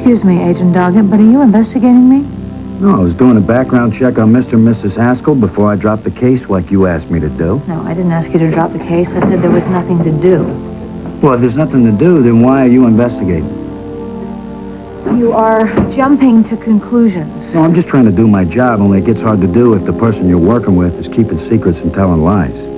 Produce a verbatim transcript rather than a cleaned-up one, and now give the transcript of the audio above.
Excuse me, Agent Doggett, but are you investigating me? No, I was doing a background check on Mister and Missus Haskell before I dropped the case like you asked me to do. No, I didn't ask you to drop the case. I said there was nothing to do. Well, if there's nothing to do, then why are you investigating? You are jumping to conclusions. No, I'm just trying to do my job, only it gets hard to do if the person you're working with is keeping secrets and telling lies.